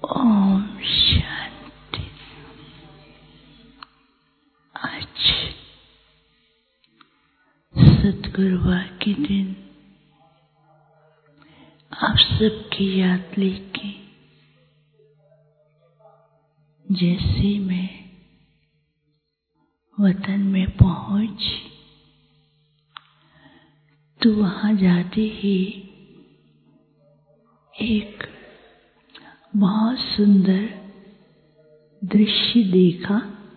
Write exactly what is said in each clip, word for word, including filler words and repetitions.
ओम शांति। आज सद्गुरुवार के दिन आप सबकी याद लेके जैसे मैं वतन में पहुंची तो वहां जाते ही एक बहुत सुंदर दृश्य देखा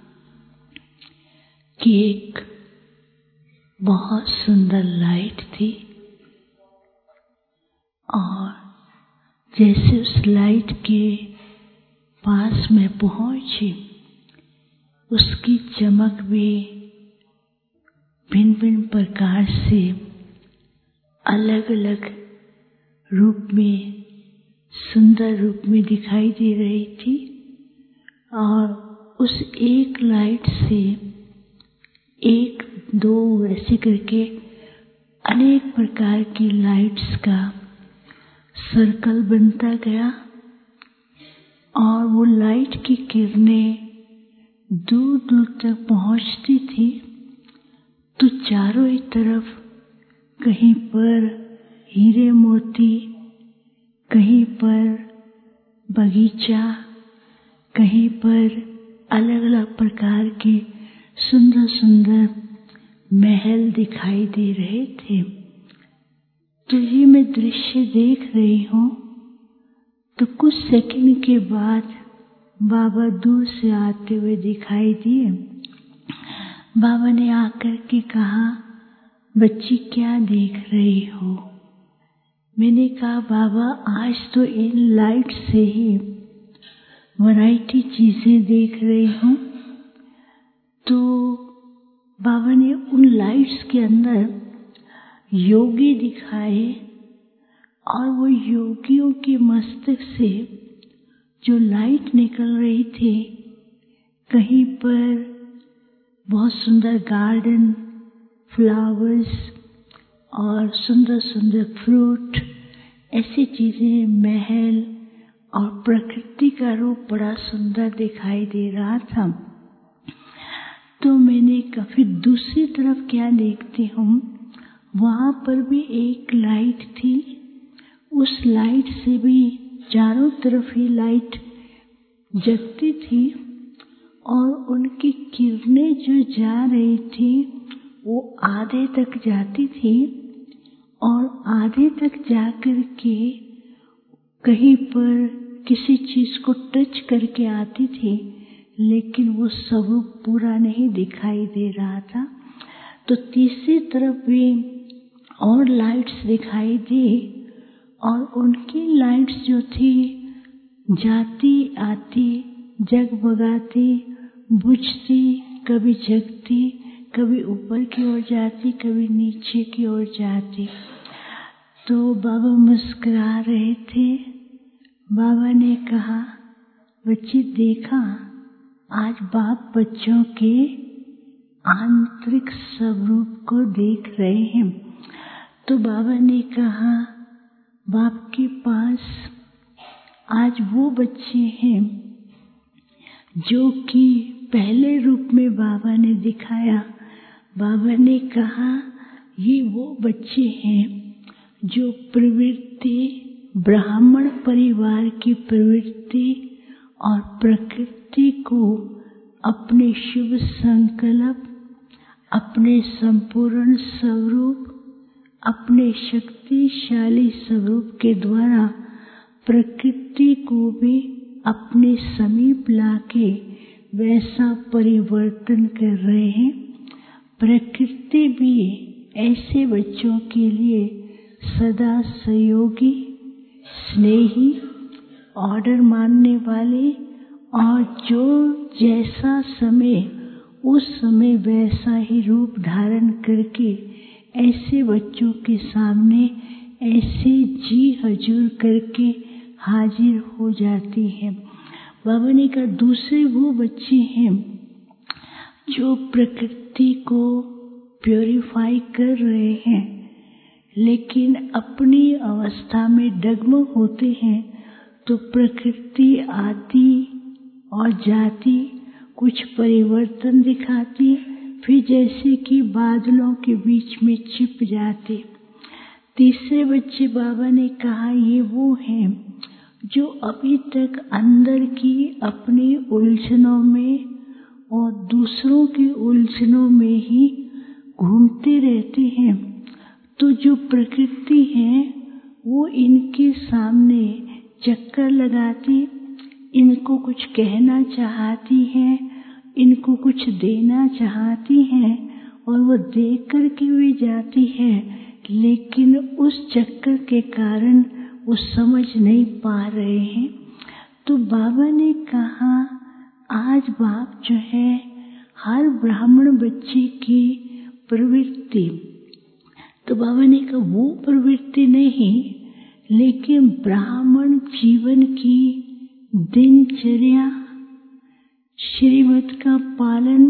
कि एक बहुत सुंदर लाइट थी और जैसे उस लाइट के पास में पहुंची उसकी चमक भी भिन्न भिन्न प्रकार से अलग अलग रूप में सुंदर रूप में दिखाई दे रही थी और उस एक लाइट से एक दो ऐसे करके अनेक प्रकार की लाइट्स का सर्कल बनता गया और वो लाइट की किरणें दूर दूर तक पहुंचती थी तो चारों ही तरफ कहीं पर हीरे मोती, कहीं पर बगीचा, कहीं पर अलग अलग प्रकार के सुंदर सुंदर महल दिखाई दे रहे थे। तो ये मैं दृश्य देख रही हूँ तो कुछ सेकंड के बाद बाबा दूर से आते हुए दिखाई दिए। बाबा ने आकर के कहा, बच्ची क्या देख रही हो? मैंने कहा, बाबा आज तो इन लाइट से ही वैरायटी चीजें देख रही हूँ। तो बाबा ने उन लाइट्स के अंदर योगी दिखाए और वो योगियों के मस्तक से जो लाइट निकल रही थी, कहीं पर बहुत सुंदर गार्डन, फ्लावर्स और सुंदर सुंदर फ्रूट, ऐसी चीजें, महल और प्रकृति का रूप बड़ा सुंदर दिखाई दे रहा था। तो मैंने कभी दूसरी तरफ क्या देखती हूँ, वहां पर भी एक लाइट थी। उस लाइट से भी चारों तरफ ही लाइट जगती थी और उनकी किरणें जो जा रही थी वो आधे तक जाती थी और आधे तक जाकर के कहीं पर किसी चीज को टच करके आती थी, लेकिन वो स्वरूप पूरा नहीं दिखाई दे रहा था। तो तीसरी तरफ भी और लाइट्स दिखाई दी और उनकी लाइट्स जो थी जाती आती, जगमगाती, बुझती, कभी जगती, कभी ऊपर की ओर जाती, कभी नीचे की ओर जाती। तो बाबा मुस्कुरा रहे थे। बाबा ने कहा, बच्ची देखा, आज बाप बच्चों के आंतरिक स्वरूप को देख रहे हैं। तो बाबा ने कहा, बाप के पास आज वो बच्चे हैं जो कि पहले रूप में बाबा ने दिखाया। बाबा ने कहा, ये वो बच्चे हैं जो प्रवृत्ति, ब्राह्मण परिवार की प्रवृत्ति और प्रकृति को अपने शुभ संकल्प, अपने संपूर्ण स्वरूप, अपने शक्तिशाली स्वरूप के द्वारा प्रकृति को भी अपने समीप लाके वैसा परिवर्तन कर रहे हैं। प्रकृति भी ऐसे बच्चों के लिए सदा सहयोगी, स्नेही, ऑर्डर मानने वाले और जो जैसा समय उस समय वैसा ही रूप धारण करके ऐसे बच्चों के सामने ऐसे जी हजूर करके हाजिर हो जाती है। बाबा ने कहा, दूसरे वो बच्चे हैं जो प्रकृति को प्योरीफाई कर रहे हैं लेकिन अपनी अवस्था में डगमग होते हैं तो प्रकृति आती और जाती, कुछ परिवर्तन दिखाती, फिर जैसे कि बादलों के बीच में छिप जाती। तीसरे बच्चे बाबा ने कहा, ये वो हैं जो अभी तक अंदर की अपनी उलझनों में और दूसरों की उलझनों में ही घूमते रहते हैं। तो जो प्रकृति है वो इनके सामने चक्कर लगाती, इनको कुछ कहना चाहती है, इनको कुछ देना चाहती है और वो दे कर के भी जाती है, लेकिन उस चक्कर के कारण वो समझ नहीं पा रहे हैं। तो बाबा ने कहा, आज बाप जो है हर ब्राह्मण बच्चे की प्रवृत्ति, तो बाबा ने कहा वो प्रवृत्ति नहीं, लेकिन ब्राह्मण जीवन की दिनचर्या, श्रीमत का पालन,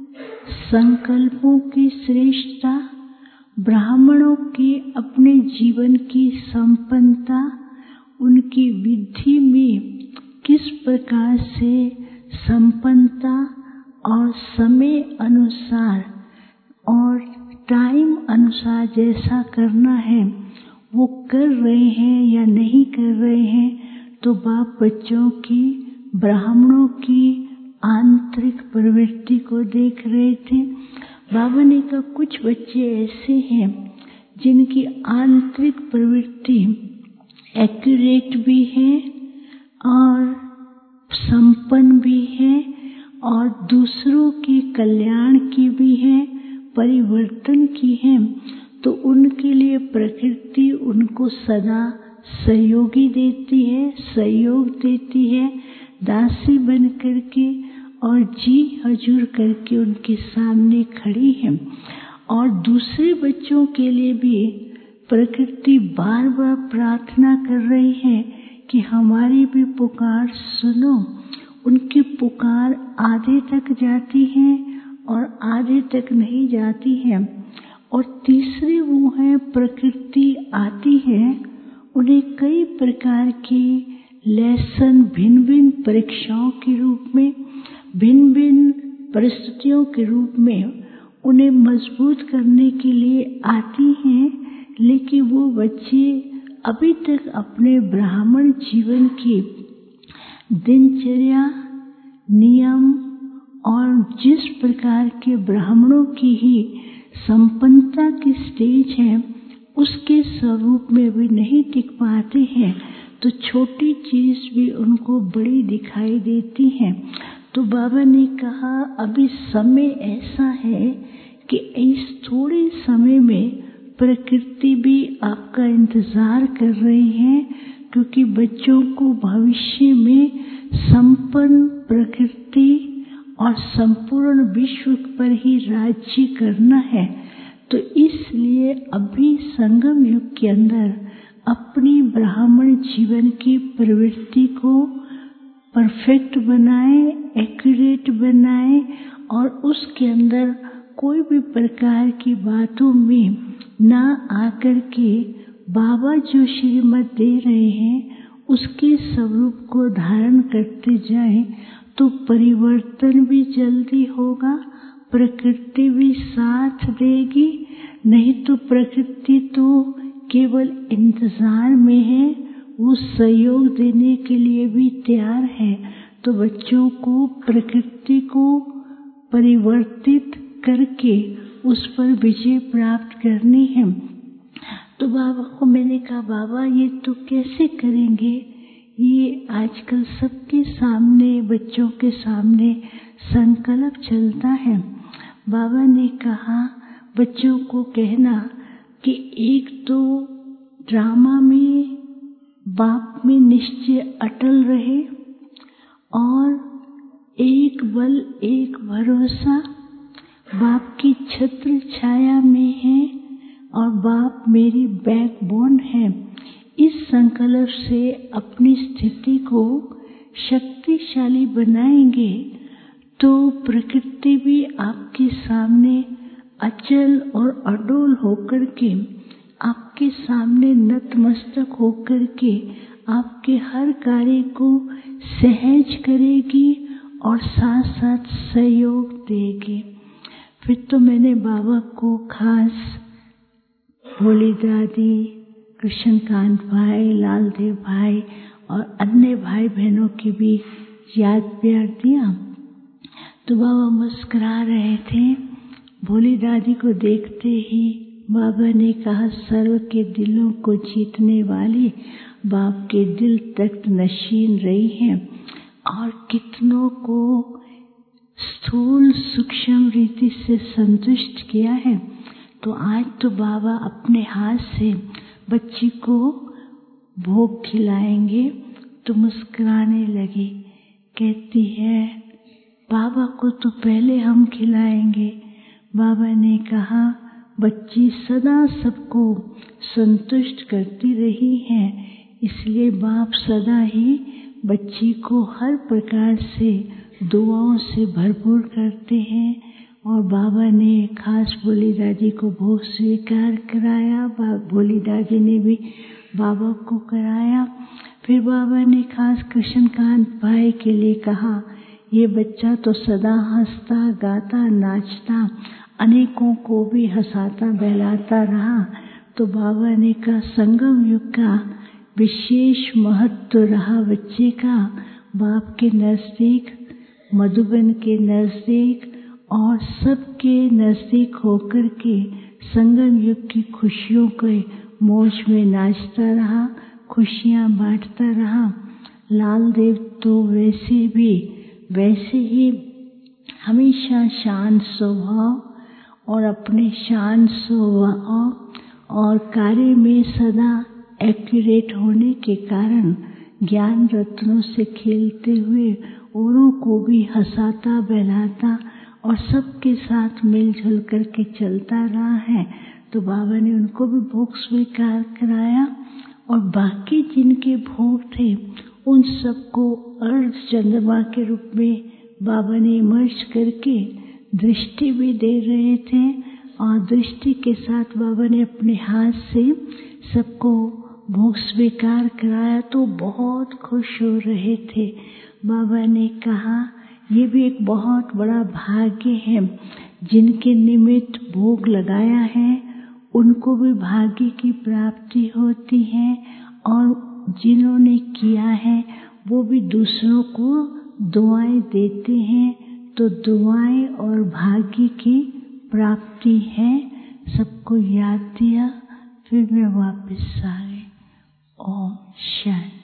संकल्पों की श्रेष्ठता, ब्राह्मणों के अपने जीवन की संपन्नता, उनकी विधि में किस प्रकार से संपन्नता और समय अनुसार और टाइम अनुसार जैसा करना है वो कर रहे हैं या नहीं कर रहे हैं। तो बाप बच्चों की, ब्राह्मणों की आंतरिक प्रवृत्ति को देख रहे थे। बाबा ने कहा कुछ बच्चे ऐसे हैं जिनकी आंतरिक प्रवृत्ति एक्यूरेट भी है और संपन्न भी है और दूसरों के कल्याण की भी है, परिवर्तन की है। तो उनके लिए प्रकृति उनको सदा सहयोगी देती है, सहयोग देती है, दासी बन करके और जी हजूर करके उनके सामने खड़ी है। और दूसरे बच्चों के लिए भी प्रकृति बार बार प्रार्थना कर रही है कि हमारी भी पुकार सुनो। उनकी पुकार आधे तक जाती है और आधे तक नहीं जाती है। और तीसरे वो है, प्रकृति आती है, उन्हें कई प्रकार की लेसन भिन्न भिन्न परीक्षाओं के रूप में, भिन्न भिन्न परिस्थितियों के रूप में उन्हें मजबूत करने के लिए आती हैं। लेकिन वो बच्चे अभी तक अपने ब्राह्मण जीवन की दिनचर्या, नियम और जिस प्रकार के ब्राह्मणों की ही संपन्नता की स्टेज है उसके स्वरूप में भी नहीं टिक पाते हैं। तो छोटी चीज भी उनको बड़ी दिखाई देती है। तो बाबा ने कहा अभी समय ऐसा है कि इस थोड़े समय में प्रकृति भी आपका इंतजार कर रही है, क्योंकि बच्चों को भविष्य में संपन्न प्रकृति और संपूर्ण विश्व पर ही राज्य करना है। तो इसलिए अभी संगम युग के अंदर अपनी ब्राह्मण जीवन की प्रवृत्ति को परफेक्ट बनाए, एक्यूरेट बनाए और उसके अंदर कोई भी प्रकार की बातों में ना आकर के बाबा जो श्रीमत दे रहे हैं उसके स्वरूप को धारण करते जाएं, तो परिवर्तन भी जल्दी होगा, प्रकृति भी साथ देगी। नहीं तो प्रकृति तो केवल इंतजार में है, वो सहयोग देने के लिए भी तैयार है। तो बच्चों को प्रकृति को परिवर्तित करके उस पर विजय प्राप्त करनी है। तो बाबा को मैंने कहा बाबा ये तो कैसे करेंगे, ये आजकल सबके सामने, बच्चों के सामने संकल्प चलता है। बाबा ने कहा बच्चों को कहना कि एक तो ड्रामा में बाप में निश्चय अटल रहे और एक बल एक भरोसा, बाप की छत्र छाया में है और बाप मेरी बैकबोन है। इस संकल्प से अपनी स्थिति को शक्तिशाली बनाएंगे तो प्रकृति भी आपके सामने अचल और अडोल होकर के, आपके सामने नतमस्तक होकर के आपके हर कार्य को सहज करेगी और साथ साथ सहयोग देगी। फिर तो मैंने बाबा को खास भोली दादी, कृष्णकांत भाई, लालदेव भाई और अन्य भाई बहनों की भी याद प्यार दिया। तो बाबा मुस्कुरा रहे थे। भोली दादी को देखते ही बाबा ने कहा, सर्व के दिलों को जीतने वाली बाप के दिल तख्त नशीन रही है और कितनों को स्थूल सूक्ष्म रीति से संतुष्ट किया है। तो आज तो बाबा अपने हाथ से बच्ची को भोग खिलाएंगे। तो मुस्कुराने लगी, कहती है, बाबा को तो पहले हम खिलाएंगे। बाबा ने कहा, बच्ची सदा सबको संतुष्ट करती रही है, इसलिए बाप सदा ही बच्ची को हर प्रकार से दुआओं से भरपूर करते हैं। और बाबा ने खास भोली दादी को भोग स्वीकार कराया। भोली दादी ने भी बाबा को कराया। फिर बाबा ने खास कृष्णकांत भाई के लिए कहा, ये बच्चा तो सदा हंसता गाता नाचता अनेकों को भी हंसाता बहलाता रहा। तो बाबा ने कहा, संगम युग का विशेष महत्व रहा बच्चे का, बाप के नजदीक, मधुबन के नजदीक और सबके नजदीक होकर के संगम युग की खुशियों के मौज में नाचता रहा, खुशियां बांटता रहा। लालदेव तो वैसे भी वैसे ही हमेशा शांत स्वभाव और अपने शांत स्वभाव और कार्य में सदा एक्यूरेट होने के कारण ज्ञान रत्नों से खेलते हुए औरों को भी हंसाता बहलाता और सबके साथ मिलजुल करके चलता रहा है। तो बाबा ने उनको भी भोग स्वीकार कराया और बाकी जिनके भोग थे उन सबको अर्ध चंद्रमा के रूप में बाबा ने इमर्ज करके दृष्टि भी दे रहे थे। और दृष्टि के साथ बाबा ने अपने हाथ से सबको भोग स्वीकार कराया तो बहुत खुश हो रहे थे। बाबा ने कहा, ये भी एक बहुत बड़ा भाग्य है, जिनके निमित्त भोग लगाया है उनको भी भाग्य की प्राप्ति होती है और जिन्होंने किया है वो भी दूसरों को दुआएं देते हैं। तो दुआएं और भाग्य की प्राप्ति है। सबको याद दिया, फिर मैं वापस आ गई। ओम शांति।